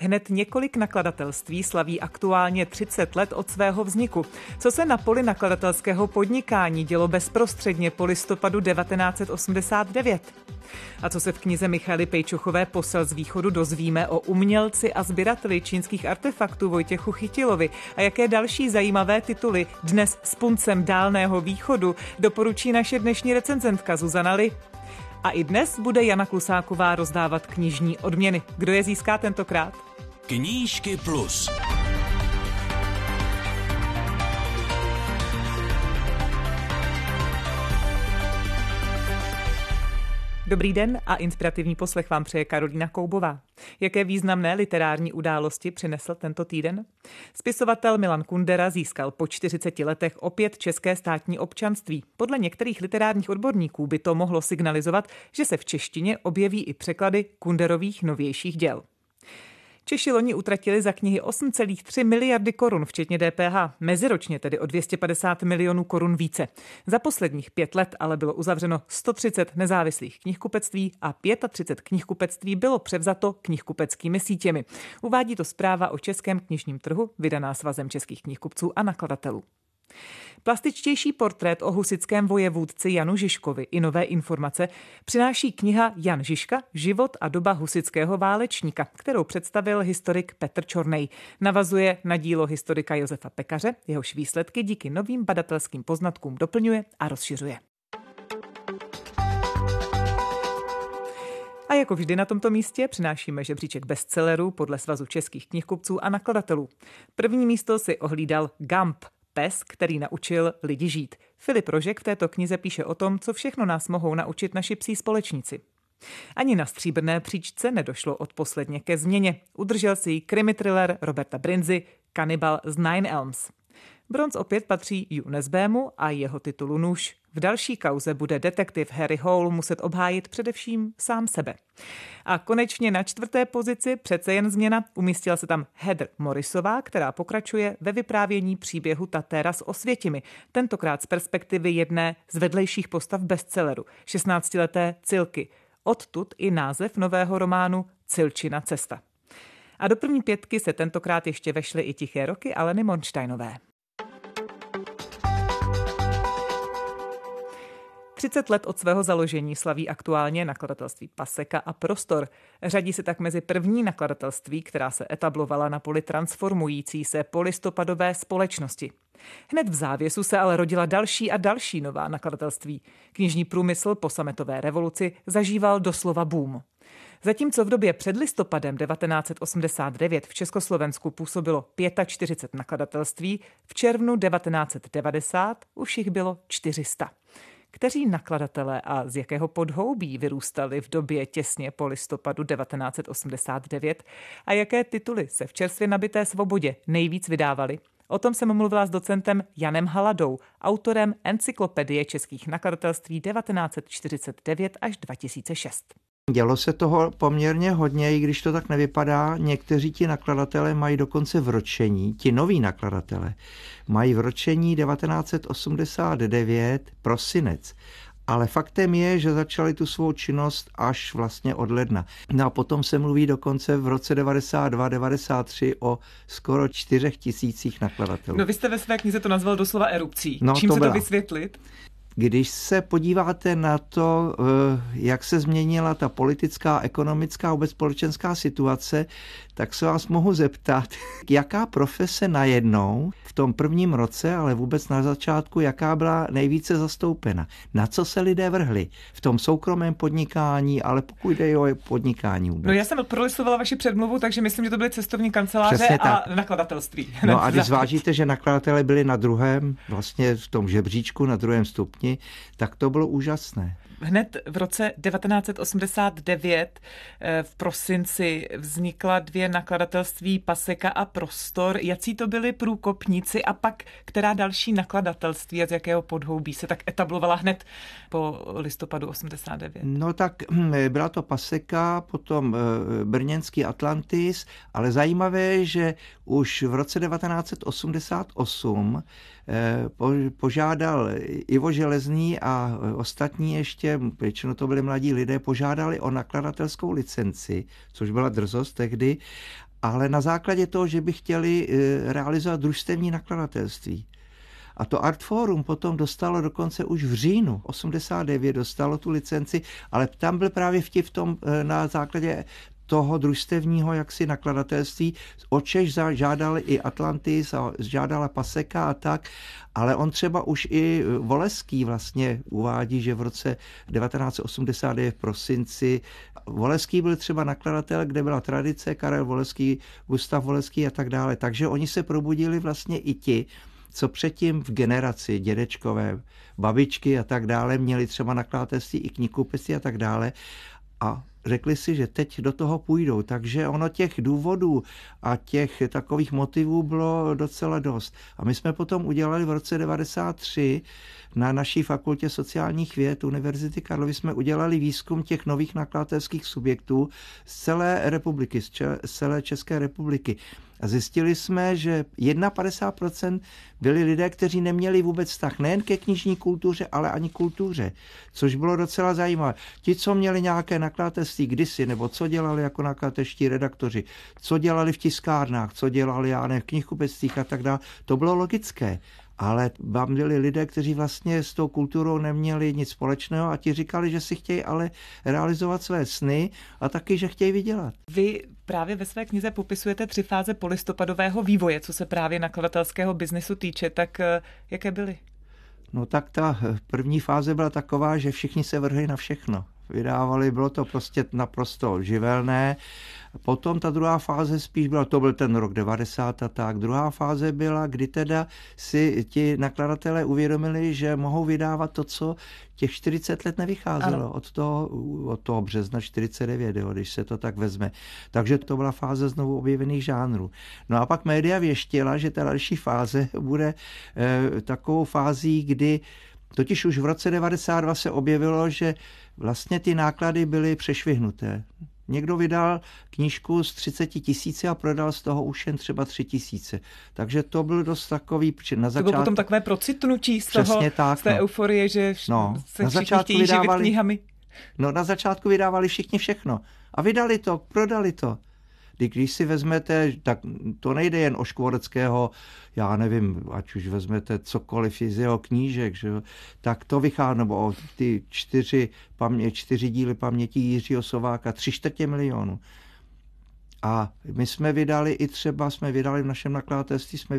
Hned několik nakladatelství slaví aktuálně 30 let od svého vzniku. Co se na poli nakladatelského podnikání dělo bezprostředně po listopadu 1989? A co se v knize Michaely Pejčuchové Posel z východu dozvíme o umělci a sběrateli čínských artefaktů Vojtěchu Chytilovi a jaké další zajímavé tituly dnes s puncem Dálného východu doporučí naše dnešní recenzentka Zuzana Li. A i dnes bude Jana Klusáková rozdávat knižní odměny. Kdo je získá tentokrát? Knížky plus. Dobrý den a inspirativní poslech vám přeje Karolína Koubová. Jaké významné literární události přinesl tento týden? Spisovatel Milan Kundera získal po 40 letech opět české státní občanství. Podle některých literárních odborníků by to mohlo signalizovat, že se v češtině objeví i překlady Kunderových novějších děl. Češi loni utratili za knihy 8,3 miliardy korun, včetně DPH, meziročně tedy o 250 milionů korun více. Za posledních 5 let ale bylo uzavřeno 130 nezávislých knihkupectví a 35 knihkupectví bylo převzato knihkupeckými sítěmi. Uvádí to zpráva o českém knižním trhu, vydaná Svazem českých knihkupců a nakladatelů. Plastičtější portrét o husitském vojevůdci Janu Žižkovi i nové informace přináší kniha Jan Žižka, život a doba husitského válečníka, kterou představil historik Petr Čornej. Navazuje na dílo historika Josefa Pekaře, jehož výsledky díky novým badatelským poznatkům doplňuje a rozšiřuje. A jako vždy na tomto místě přinášíme žebříček bestsellerů podle Svazu českých knihkupců a nakladatelů. První místo si ohlídal Gump, pes, který naučil lidi žít. Filip Rožek v této knize píše o tom, co všechno nás mohou naučit naši psí společníci. Ani na Stříbrné příčce nedošlo odposledně ke změně. Udržel si ji krimi thriller Roberta Brinzy Kanibal z Nine Elms. Bronz opět patří Hugh Nesbému a jeho titulu Nůž. V další kauze bude detektiv Harry Hole muset obhájit především sám sebe. A konečně na 4. pozici, přece jen změna, umístila se tam Heather Morrisová, která pokračuje ve vyprávění příběhu Tatéra s Osvětimi, tentokrát z perspektivy jedné z vedlejších postav bestselleru, 16leté Cilky. Odtud i název nového románu Cilčina cesta. A do první 5 se tentokrát ještě vešly i Tiché roky Aleny Monštejnové. 30 let od svého založení slaví aktuálně nakladatelství Paseka a Prostor. Řadí se tak mezi první nakladatelství, která se etablovala na poli transformující se polistopadové společnosti. Hned v závěsu se ale rodila další a další nová nakladatelství. Knižní průmysl po sametové revoluci zažíval doslova boom. Zatímco v době před listopadem 1989 v Československu působilo 45 nakladatelství, v červnu 1990 už jich bylo 400. Kteří nakladatelé a z jakého podhoubí vyrůstali v době těsně po listopadu 1989 a jaké tituly se v čerstvě nabité svobodě nejvíc vydávaly? O tom jsem mluvila s docentem Janem Haladou, autorem Encyklopedie českých nakladatelství 1949 až 2006. Dělo se toho poměrně hodně, i když to tak nevypadá. Někteří ti nakladatelé mají dokonce vročení, ti noví nakladatelé mají vročení 1989 prosinec. Ale faktem je, že začali tu svou činnost až vlastně od ledna. No a potom se mluví dokonce v roce 92-93 o skoro 4 000 nakladatelů. No vy jste ve své knize to nazval doslova erupcí. Čím se to vysvětlit? Když se podíváte na to, jak se změnila ta politická, ekonomická a vůbec společenská situace, tak se vás mohu zeptat, jaká profese najednou v tom prvním roce, ale vůbec na začátku, jaká byla nejvíce zastoupena. Na co se lidé vrhli? V tom soukromém podnikání, ale pokud jde o podnikání vůbec. No já jsem prolistovala vaši předmluvu, takže myslím, že to byly cestovní kanceláře a nakladatelství. No a když zvážíte, že nakladatelé byli na druhém, vlastně v tom žebříčku na druhém stupni, tak to bylo úžasné. Hned v roce 1989 v prosinci vznikla 2 nakladatelství Paseka a Prostor. Jací to byli průkopníci a pak která další nakladatelství a z jakého podhoubí se tak etablovala hned po listopadu 89? No tak byla to Paseka, potom brněnský Atlantis, ale zajímavé je, že už v roce 1988 požádal Ivo Železný a ostatní ještě, většinou to byli mladí lidé, požádali o nakladatelskou licenci, což byla drzost tehdy, ale na základě toho, že by chtěli realizovat družstevní nakladatelství. A to Artforum potom dostalo dokonce už v říjnu 89, dostalo tu licenci, ale tam byl právě vtip v tom na základě toho družstevního jaksi nakladatelství. Očeš žádali i Atlantis a žádala Paseka a tak, ale on třeba už i Voleský vlastně uvádí, že v roce 1989 v prosinci Voleský byl třeba nakladatel, kde byla tradice, Karel Voleský, Gustav Voleský a tak dále. Takže oni se probudili vlastně i ti, co předtím v generaci dědečkové, babičky a tak dále měli třeba nakladatelství i knihkupectví a tak dále a řekli si, že teď do toho půjdou. Takže ono těch důvodů a těch takových motivů bylo docela dost. A my jsme potom udělali v roce 93 na naší fakultě sociálních věd Univerzity Karlovy jsme udělali výzkum těch nových nakladatelských subjektů z celé republiky, z celé České republiky. A zjistili jsme, že 51% byli lidé, kteří neměli vůbec vztah nejen ke knižní kultuře, ale ani kultuře, což bylo docela zajímavé. Ti, co měli nějaké nakladatelství kdysi, nebo co dělali jako nakladatelští redaktoři, co dělali v tiskárnách, co dělali v knihkupectvích a tak dále, to bylo logické. Ale vám byli lidé, kteří vlastně s tou kulturou neměli nic společného a ti říkali, že si chtějí ale realizovat své sny a taky, že chtějí vydělat. Vy právě ve své knize popisujete 3 fáze polistopadového vývoje, co se právě nakladatelského biznesu týče, tak jaké byly? No tak ta první fáze byla taková, že všichni se vrhli na všechno. Vydávali, bylo to prostě naprosto živelné. Potom ta druhá fáze spíš byla, to byl ten rok 90 a tak. Druhá fáze byla, kdy teda si ti nakladatelé uvědomili, že mohou vydávat to, co těch 40 let nevycházelo. Od toho března 49, jo, když se to tak vezme. Takže to byla fáze znovu objevených žánrů. No a pak média věštila, že ta další fáze bude takovou fází, kdy totiž už v roce 92 se objevilo, že vlastně ty náklady byly přešvihnuté. Někdo vydal knížku z 30 000 a prodal z toho už jen třeba 3 000. Takže to byl dost takový na začátku. To bylo potom takové procitnutí z té euforie, že se všichni chtějí živit knihami. No na začátku vydávali všichni všechno. A vydali to, prodali to. Když si vezmete, tak to nejde jen o Škvoreckého, já nevím, ať už vezmete cokoliv z jeho knížek, že jo, tak to vychází, nebo o ty 4 díly paměti Jiřího Sováka, 3/4 milionu. A my jsme vydali v našem nakladatelství, jsme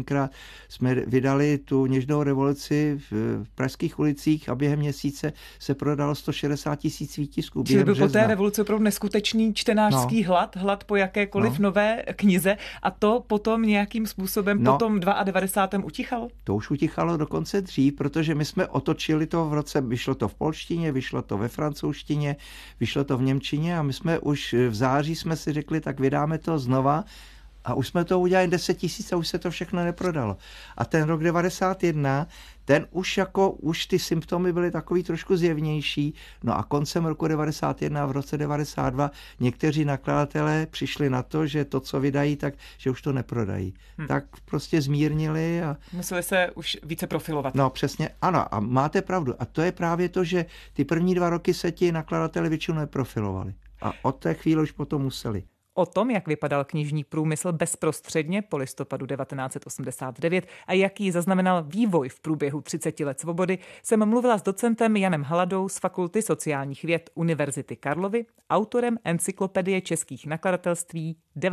vydali tu Něžnou revoluci v pražských ulicích a během měsíce se prodalo 160 000 výtisků. Čili byl po té revoluci opravdu neskutečný čtenářský hlad po jakékoliv nové knize a to potom nějakým způsobem po tom 92. utichalo? To už utichalo dokonce dřív, protože my jsme otočili to v roce, vyšlo to v polštině, vyšlo to ve francouzštině, vyšlo to v němčině a my jsme už v září jsme si řekli, tak vydáme to znova a už jsme to udělali 10 000 a už se to všechno neprodalo. A ten rok 91, ten už ty symptomy byly takový trošku zjevnější. No a koncem roku 91 a v roce 92 někteří nakladatelé přišli na to, že to, co vydají, tak že už to neprodají. Tak prostě zmírnili a museli se už více profilovat. No přesně, ano, a máte pravdu. A to je právě to, že ty první 2 roky se ti nakladatelé většinou neprofilovali. A od té chvíle už potom museli. O tom, jak vypadal knižní průmysl bezprostředně po listopadu 1989 a jaký zaznamenal vývoj v průběhu 30 let svobody, jsem mluvila s docentem Janem Haladou z Fakulty sociálních věd Univerzity Karlovy, autorem encyklopedie českých nakladatelství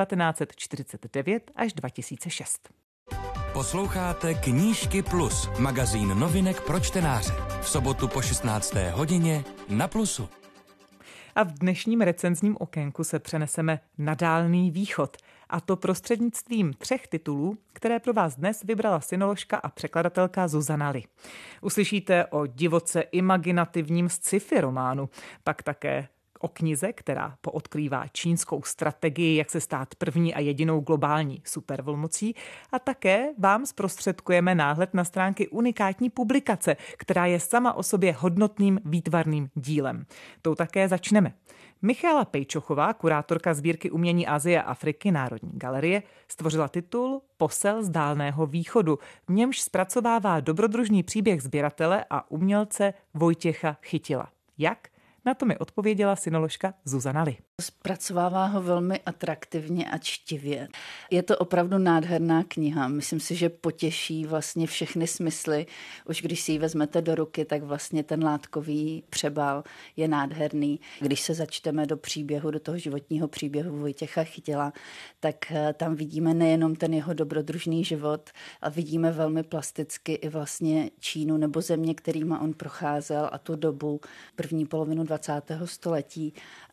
1949 až 2006. Posloucháte Knížky Plus, magazín novinek pro čtenáře. V sobotu po 16. hodině na Plusu. A v dnešním recenzním okénku se přeneseme na Dálný východ. A to prostřednictvím 3 titulů, které pro vás dnes vybrala synoložka a překladatelka Zuzana Li. Uslyšíte o divoce imaginativním sci-fi románu, pak také o knize, která poodkrývá čínskou strategii, jak se stát první a jedinou globální supervelmocí, a také vám zprostředkujeme náhled na stránky unikátní publikace, která je sama o sobě hodnotným výtvarným dílem. Tou také začneme. Michaela Pejčochová, kurátorka sbírky umění Asie a Afriky Národní galerie, stvořila titul Posel z Dálného východu, v němž zpracovává dobrodružný příběh sběratele a umělce Vojtěcha Chytila. Jak? Na to mi odpověděla synoložka Zuzana Li. Zpracovává ho velmi atraktivně a čtivě. Je to opravdu nádherná kniha. Myslím si, že potěší vlastně všechny smysly. Už když si ji vezmete do ruky, tak vlastně ten látkový přebal je nádherný. Když se začteme do příběhu, do toho životního příběhu Vojtěcha Chytila, tak tam vidíme nejenom ten jeho dobrodružný život, ale vidíme velmi plasticky i vlastně Čínu nebo země, kterýma on procházel a tu dobu, první polovinu 20. století.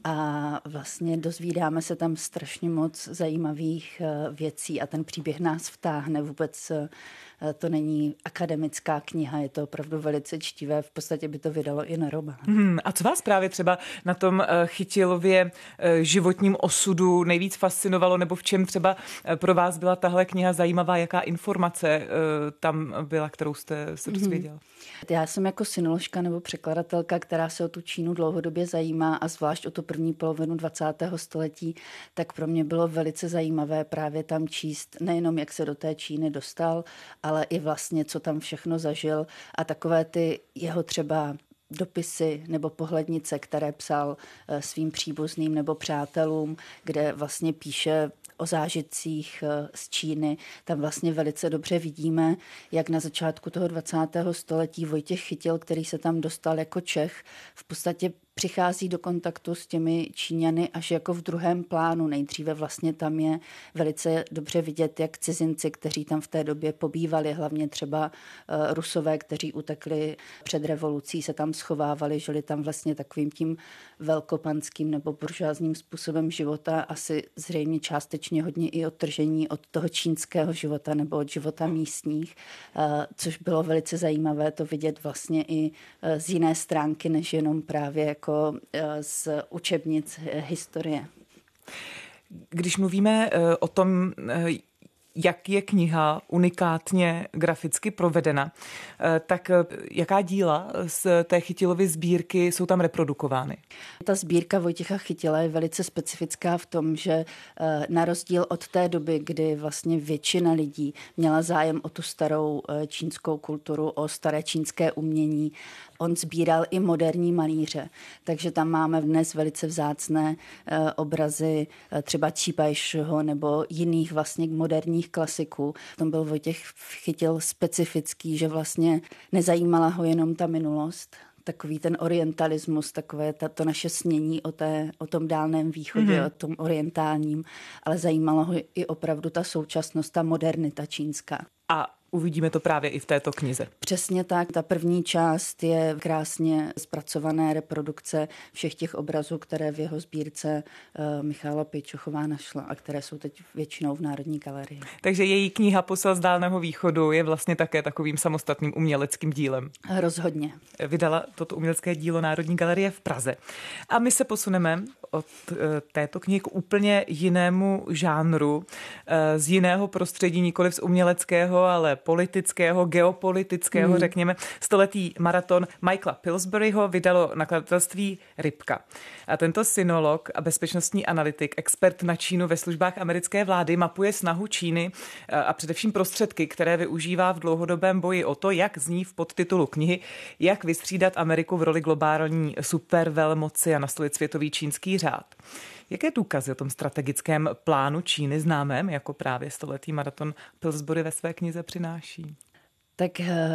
A vlastně dozvídáme se tam strašně moc zajímavých věcí a ten příběh nás vtáhne. Vůbec to není akademická kniha, je to opravdu velice čtivé, v podstatě by to vydalo i na román. A co vás právě třeba na tom Chytilově životním osudu nejvíc fascinovalo, nebo v čem třeba pro vás byla tahle kniha zajímavá, jaká informace tam byla, kterou jste se dozvěděl? Já jsem jako synoložka nebo překladatelka, která se o tu Čínu dlouhodobě zajímá a zvlášť o tu první polovinu 20. století, tak pro mě bylo velice zajímavé právě tam číst nejenom, jak se do té Číny dostal, ale i vlastně, co tam všechno zažil a takové ty jeho třeba dopisy nebo pohlednice, které psal svým příbuzným nebo přátelům, kde vlastně píše o zážitcích z Číny. Tam vlastně velice dobře vidíme, jak na začátku toho 20. století Vojtěch Chytil, který se tam dostal jako Čech, v podstatě přichází do kontaktu s těmi Číňany až jako v druhém plánu. Nejdříve vlastně tam je velice dobře vidět, jak cizinci, kteří tam v té době pobývali, hlavně třeba Rusové, kteří utekli před revolucí, se tam schovávali, žili tam vlastně takovým tím velkopanským nebo buržoázním způsobem života, asi zřejmě částečně hodně i odtržení od toho čínského života nebo od života místních, což bylo velice zajímavé to vidět vlastně i z jiné stránky, než jenom právě jako z učebnic historie. Když mluvíme o tom, jak je kniha unikátně graficky provedena, tak jaká díla z té Chytilovy sbírky jsou tam reprodukovány? Ta sbírka Vojtěcha Chytila je velice specifická v tom, že na rozdíl od té doby, kdy vlastně většina lidí měla zájem o tu starou čínskou kulturu, o staré čínské umění, on sbíral i moderní malíře. Takže tam máme dnes velice vzácné obrazy třeba Čípajšho nebo jiných vlastně moderních klasiků. Tam byl Vojtěch Chytil specifický, že vlastně nezajímala ho jenom ta minulost, takový ten orientalismus, takové to naše snění o tom dálném východě, o tom orientálním, ale zajímalo ho i opravdu ta současnost, ta modernita čínská. A uvidíme to právě i v této knize. Přesně tak. Ta první část je krásně zpracované reprodukce všech těch obrazů, které v jeho sbírce Michála Pejčochová našla a které jsou teď většinou v Národní galerii. Takže její kniha Posel z dálného východu je vlastně také takovým samostatným uměleckým dílem. Rozhodně. Vydala toto umělecké dílo Národní galerie v Praze. A my se posuneme od této knihy k úplně jinému žánru, z jiného prostředí, nikoliv z uměleckého, ale politického, geopolitického, řekněme. Stoletý maraton Michaela Pillsburyho vydalo nakladatelství Rybka. A tento synolog a bezpečnostní analytik, expert na Čínu ve službách americké vlády, mapuje snahu Číny a především prostředky, které využívá v dlouhodobém boji o to, jak zní v podtitulu knihy, jak vystřídat Ameriku v roli globální supervelmoci a nastolit světový čínský řád. Jaké důkazy o tom strategickém plánu Číny známém, jako právě stoletý maraton Pillsbury ve své knize přináší? Tak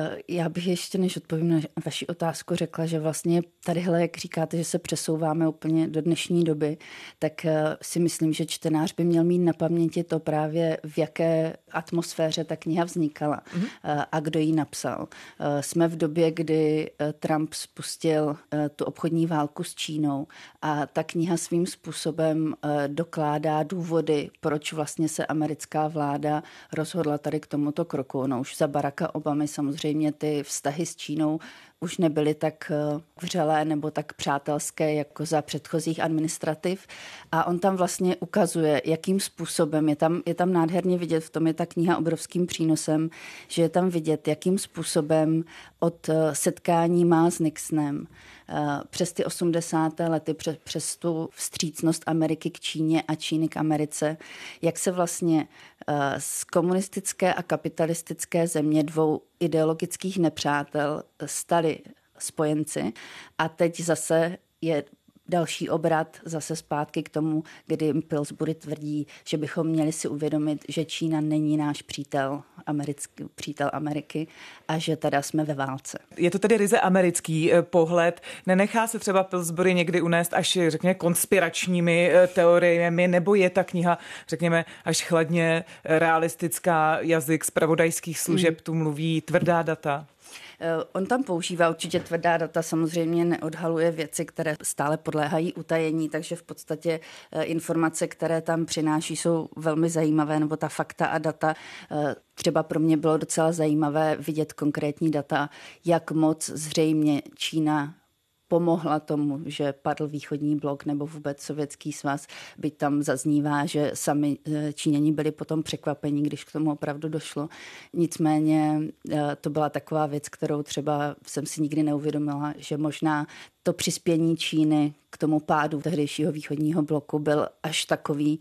já bych ještě, než odpovím na vaši otázku, řekla, že vlastně tadyhle, jak říkáte, že se přesouváme úplně do dnešní doby, tak si myslím, že čtenář by měl mít na paměti to právě, v jaké atmosféře ta kniha vznikala a kdo ji napsal. Jsme v době, kdy Trump spustil tu obchodní válku s Čínou a ta kniha svým způsobem dokládá důvody, proč vlastně se americká vláda rozhodla tady k tomuto kroku. Ono už za Baracka Obamy samozřejmě ty vztahy s Čínou už nebyly tak vřelé nebo tak přátelské jako za předchozích administrativ. A on tam vlastně ukazuje, jakým způsobem, je tam nádherně vidět, v tom je ta kniha obrovským přínosem, že je tam vidět, jakým způsobem od setkání má s Nixonem přes ty 80. lety, přes tu vstřícnost Ameriky k Číně a Číny k Americe, jak se vlastně z komunistické a kapitalistické země dvou ideologických nepřátel stali spojenci a teď zase je další obrat zase zpátky k tomu, kdy Pillsbury tvrdí, že bychom měli si uvědomit, že Čína není náš přítel Ameriky a že teda jsme ve válce. Je to tedy ryze americký pohled. Nenechá se třeba Pillsbury někdy unést až, řekněme, konspiračními teoriemi, nebo je ta kniha, řekněme, až chladně realistická, jazyk zpravodajských služeb, tu mluví tvrdá data? On tam používá určitě tvrdá data, samozřejmě neodhaluje věci, které stále podléhají utajení, takže v podstatě informace, které tam přináší, jsou velmi zajímavé, nebo ta fakta a data. Třeba pro mě bylo docela zajímavé vidět konkrétní data, jak moc zřejmě Čína pomohla tomu, že padl východní blok nebo vůbec Sovětský svaz, byť tam zaznívá, že sami Číňani byli potom překvapení, když k tomu opravdu došlo. Nicméně to byla taková věc, kterou třeba jsem si nikdy neuvědomila, že možná to přispění Číny k tomu pádu tehdejšího východního bloku byl až takový,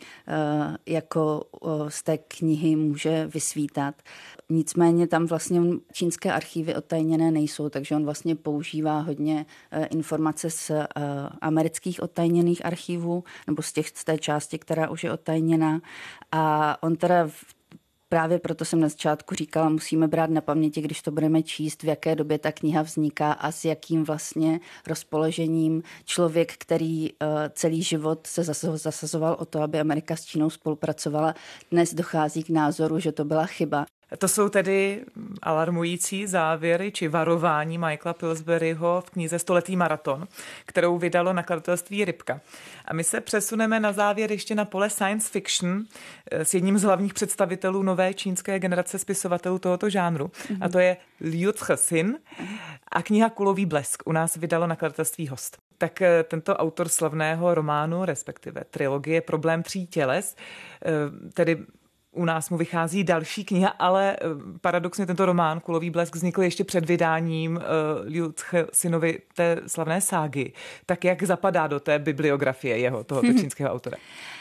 jako z té knihy může vysvítat. Nicméně tam vlastně čínské archívy odtajněné nejsou, takže on vlastně používá hodně informace z amerických odtajněných archívů, nebo z té části, která už je odtajněná. A on teda právě proto jsem na začátku říkala, musíme brát na paměti, když to budeme číst, v jaké době ta kniha vzniká a s jakým vlastně rozpoložením člověk, který celý život se zasazoval o to, aby Amerika s Čínou spolupracovala, dnes dochází k názoru, že to byla chyba. To jsou tedy alarmující závěry či varování Michaela Pillsburyho v knize Stoletý maraton, kterou vydalo nakladatelství Rybka. A my se přesuneme na závěr ještě na pole science fiction s jedním z hlavních představitelů nové čínské generace spisovatelů tohoto žánru. A to je Liu Cixin a kniha Kulový blesk. U nás vydalo nakladatelství Host. Tak tento autor slavného románu, respektive trilogie Problém 3 těles, tedy u nás mu vychází další kniha, ale paradoxně tento román Kulový blesk vznikl ještě před vydáním Liu Cixinovi té slavné ságy. Tak jak zapadá do té bibliografie tohoto čínského autora?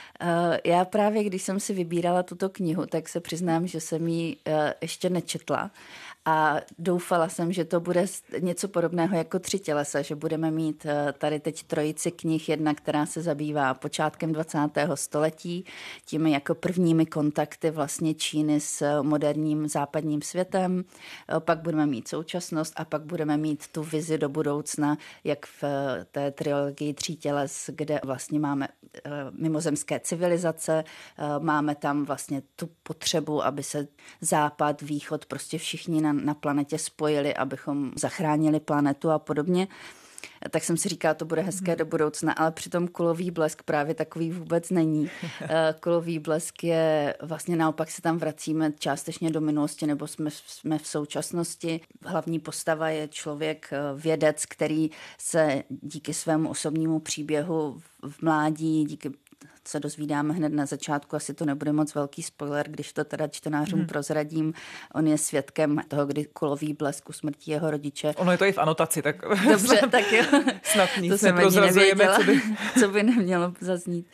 Já právě, když jsem si vybírala tuto knihu, tak se přiznám, že jsem ji ještě nečetla a doufala jsem, že to bude něco podobného jako 3 tělesa, že budeme mít tady teď trojici knih, jedna, která se zabývá počátkem 20. století, těmi jako prvními kontakty vlastně Číny s moderním západním světem, pak budeme mít současnost a pak budeme mít tu vizi do budoucna, jak v té trilogii 3 těles, kde vlastně máme mimozemské civilizace, máme tam vlastně tu potřebu, aby se západ, východ, prostě všichni na planetě spojili, abychom zachránili planetu a podobně. Tak jsem si říkala, to bude hezké do budoucna, ale přitom Kulový blesk právě takový vůbec není. Kulový blesk je vlastně naopak se tam vracíme částečně do minulosti, nebo jsme v současnosti. Hlavní postava je člověk, vědec, který se díky svému osobnímu příběhu v mládí, díky se dozvídáme hned na začátku, asi to nebude moc velký spoiler, když to teda čtenářům prozradím. On je svědkem toho, kdy kulový blesk usmrtí jeho rodiče. Ono je to i v anotaci, tak dobře, tak jo. Snad nic to jsem ani nevěděla, co by nemělo zaznít.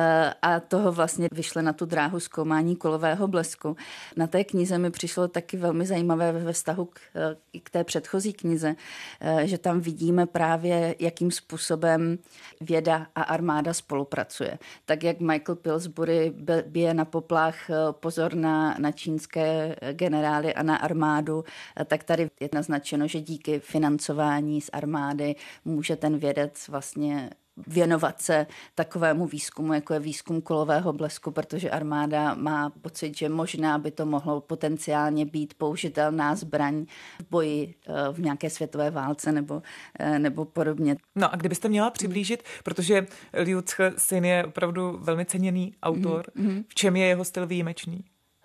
A toho vlastně vyšle na tu dráhu zkoumání kulového blesku. Na té knize mi přišlo taky velmi zajímavé ve vztahu k té předchozí knize, že tam vidíme právě, jakým způsobem věda a armáda spolupracuje. Tak jak Michael Pillsbury bije na poplach pozor na čínské generály a na armádu, tak tady je naznačeno, že díky financování z armády může ten vědec vlastně věnovat se takovému výzkumu, jako je výzkum kulového blesku, protože armáda má pocit, že možná by to mohlo potenciálně být použitelná zbraň v boji v nějaké světové válce nebo podobně. No a kdybyste měla přiblížit, protože Liu Cixin je opravdu velmi ceněný autor, v čem je jeho styl výjimečný?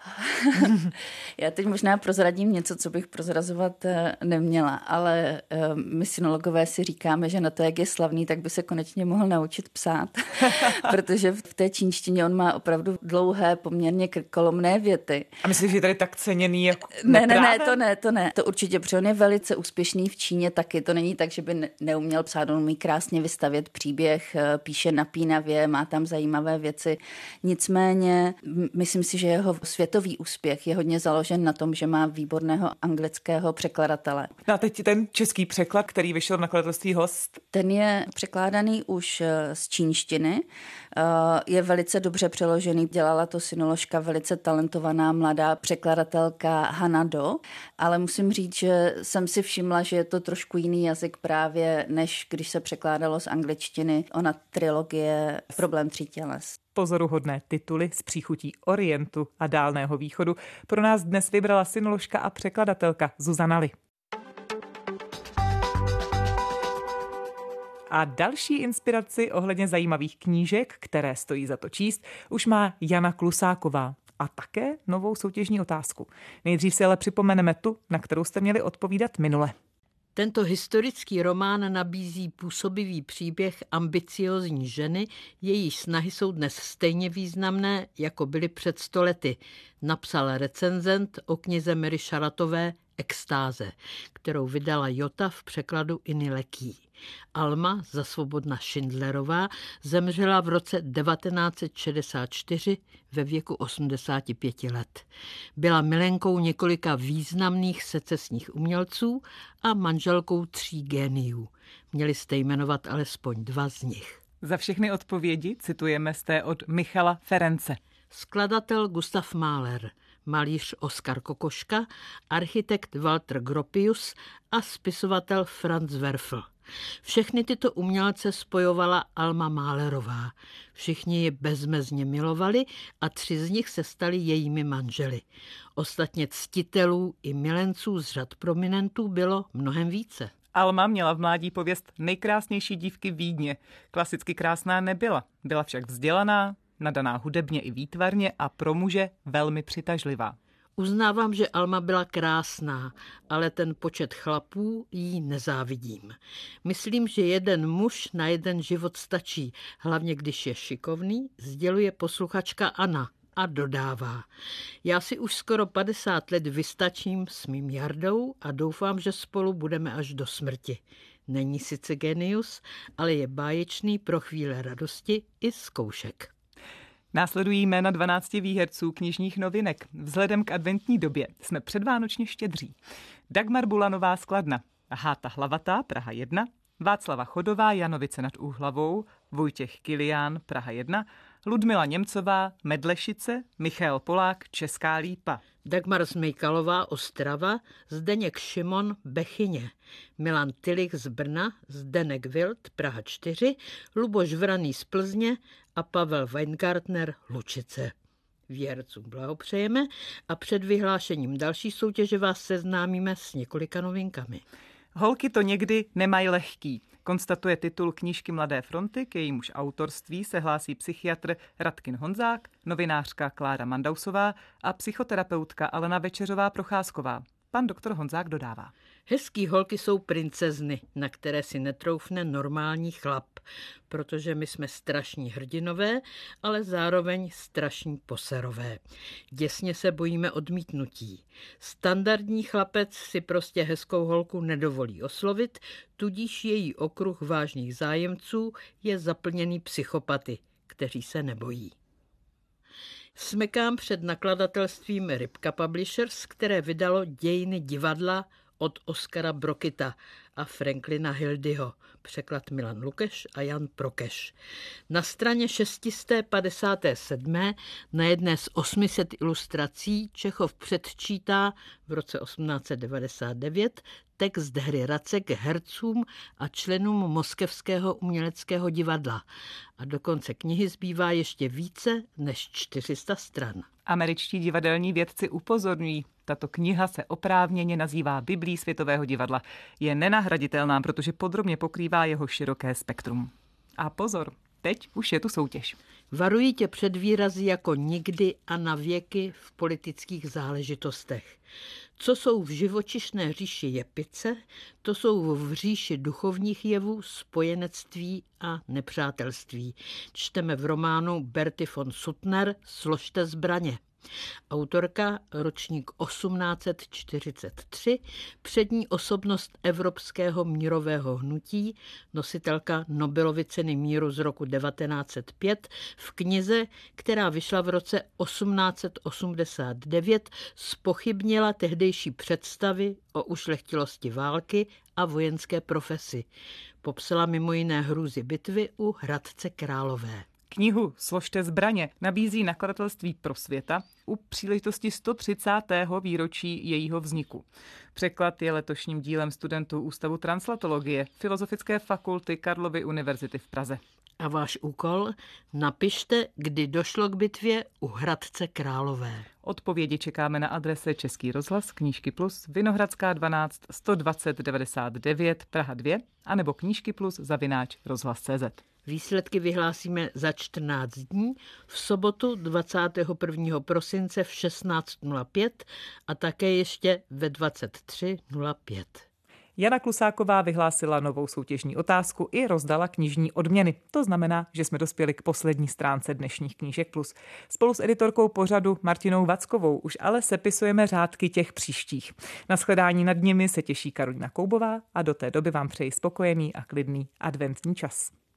Já teď možná prozradím něco, co bych prozrazovat neměla, ale my sinologové si říkáme, že na to, jak je slavný, tak by se konečně mohl naučit psát, protože v té čínštině on má opravdu dlouhé, poměrně krkolomné věty. A myslíš, že je tady tak ceněný jako To ne. To určitě, protože on je velice úspěšný v Číně taky. To není tak, že by neuměl psát, on umí krásně vystavět příběh, píše napínavě, má tam zajímavé věci. Nicméně myslím si, že jeho svět světový úspěch je hodně založen na tom, že má výborného anglického překladatele. No a teď ten český překlad, který vyšel v nakladatelství Host. Ten je překládaný už z čínštiny, je velice dobře přeložený, dělala to synoložka, velice talentovaná mladá překladatelka Hana Do, ale musím říct, že jsem si všimla, že je to trošku jiný jazyk právě, než když se překládalo z angličtiny ona trilogie Problém tří těles. Pozoruhodné tituly s příchutí Orientu a Dálného východu pro nás dnes vybrala synoložka a překladatelka Zuzana Li. A další inspiraci ohledně zajímavých knížek, které stojí za to číst, už má Jana Klusáková. A také novou soutěžní otázku. Nejdřív si ale připomeneme tu, na kterou jste měli odpovídat minule. Tento historický román nabízí působivý příběh ambiciózní ženy, jejíž snahy jsou dnes stejně významné, jako byly před 100 lety, napsal recenzent o knize Mary Šaratové Extáze, kterou vydala Jota v překladu Iny Leký. Alma Zasvobodna Schindlerová zemřela v roce 1964 ve věku 85 let. Byla milenkou několika významných secesních umělců a manželkou 3 géniů. Měli jste jmenovat alespoň 2 z nich. Za všechny odpovědi citujeme z té od Michala Ference. Skladatel Gustav Mahler, malíř Oskar Kokoška, architekt Walter Gropius a spisovatel Franz Werfel. Všechny tyto umělce spojovala Alma Mahlerová. Všichni ji bezmezně milovali a 3 z nich se stali jejími manželi. Ostatně ctitelů i milenců z řad prominentů bylo mnohem více. Alma měla v mládí pověst nejkrásnější dívky Vídně. Klasicky krásná nebyla, byla však vzdělaná, nadaná hudebně i výtvarně a pro muže velmi přitažlivá. Uznávám, že Alma byla krásná, ale ten počet chlapů jí nezávidím. Myslím, že jeden muž na jeden život stačí, hlavně když je šikovný, sděluje posluchačka Anna a dodává. Já si už skoro 50 let vystačím s mým Jardou a doufám, že spolu budeme až do smrti. Není sice genius, ale je báječný pro chvíle radosti i zkoušek. Následují jména 12 výherců knižních novinek. Vzhledem k adventní době jsme předvánočně štědří. Dagmar Bulanová z Kladna, Háta Hlavatá, Praha 1, Václava Chodová, Janovice nad Úhlavou, Vojtěch Kilián, Praha 1, Ludmila Němcová, Medlešice, Michal Polák, Česká Lípa. Dagmar Zmejkalová, Ostrava, Zdeněk Šimon, Bechyně, Milan Tilich z Brna, Zdenek Wild, Praha 4, Luboš Vraný z Plzně a Pavel Weingartner, Lučice. Výhercům blahopřejeme a před vyhlášením další soutěže vás seznámíme s několika novinkami. Holky to někdy nemají lehký, konstatuje titul knížky Mladé fronty, k jejímuž autorství se hlásí psychiatr Radkin Honzák, novinářka Klára Mandausová a psychoterapeutka Alena Večeřová-Procházková. Pan doktor Honzák dodává. Hezký holky jsou princezny, na které si netroufne normální chlap, protože my jsme strašní hrdinové, ale zároveň strašní poserové. Děsně se bojíme odmítnutí. Standardní chlapec si prostě hezkou holku nedovolí oslovit, tudíž její okruh vážných zájemců je zaplněný psychopaty, kteří se nebojí. Smekám před nakladatelstvím Rybka Publishers, které vydalo Dějiny divadla od Oskara Brokita a Franklina Hildyho, překlad Milan Lukeš a Jan Prokeš. Na straně 657. na jedné z 800 ilustrací Čechov předčítá v roce 1899 text hry Racek hercům a členům Moskevského uměleckého divadla. A do konce knihy zbývá ještě více než 400 stran. Američtí divadelní vědci upozorňují, tato kniha se oprávněně nazývá Biblí světového divadla. Je nenahraditelná, protože podrobně pokrývá jeho široké spektrum. A pozor, teď už je tu soutěž. Varují tě před výrazy jako nikdy a na věky v politických záležitostech. Co jsou v živočišné říši jepice, to jsou v říši duchovních jevů spojenectví a nepřátelství. Čteme v románu Berty von Suttner Složte zbraně. Autorka ročník 1843, přední osobnost evropského mírového hnutí, nositelka Nobelovy ceny míru z roku 1905, v knize, která vyšla v roce 1889, zpochybnila tehdejší představy o ušlechtilosti války a vojenské profesi. Popsala mimo jiné hrůzy bitvy u Hradce Králové. Knihu Složte zbraně nabízí nakladatelství Prosvěta u příležitosti 130. výročí jejího vzniku. Překlad je letošním dílem studentů Ústavu translatologie Filozofické fakulty Karlovy univerzity v Praze. A váš úkol? Napište, kdy došlo k bitvě u Hradce Králové. Odpovědi čekáme na adrese Český rozhlas, Knížky Plus, Vinohradská 12 120 99 Praha 2 anebo knížkyplus@rozhlas.cz. Výsledky vyhlásíme za 14 dní v sobotu 21. prosince v 16:05 a také ještě ve 23:05. Jana Klusáková vyhlásila novou soutěžní otázku i rozdala knižní odměny. To znamená, že jsme dospěli k poslední stránce dnešních Knížek Plus. Spolu s editorkou pořadu Martinou Vackovou už ale sepisujeme řádky těch příštích. Na shledání nad nimi se těší Karolína Koubová a do té doby vám přeji spokojený a klidný adventní čas.